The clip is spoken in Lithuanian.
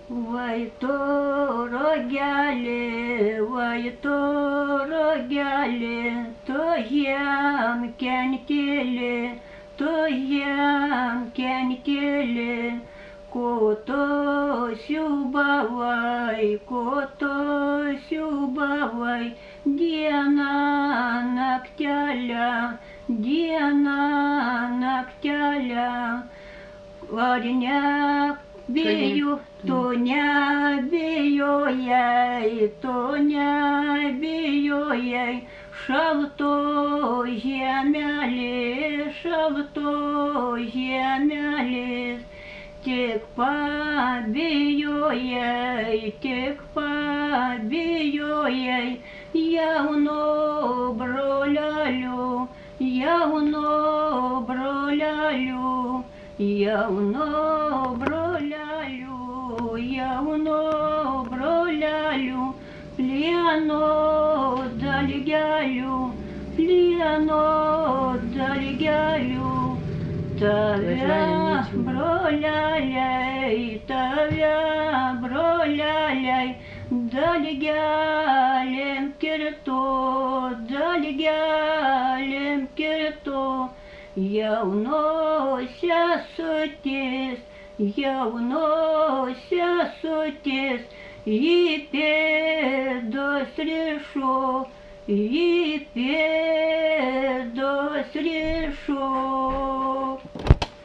Vai tu rogeli, tu jam kenkeli, tu jam kenkeli, ko tu siūbavai, dieną naktelę, ar nebijau, tu nebijojai, šaltos žemelės, tik pabijojai, jauno brolelių, plieno dalgelių, tave broleliai, dalgelėm kirto, jaunos sesutės, į pėdos rišo.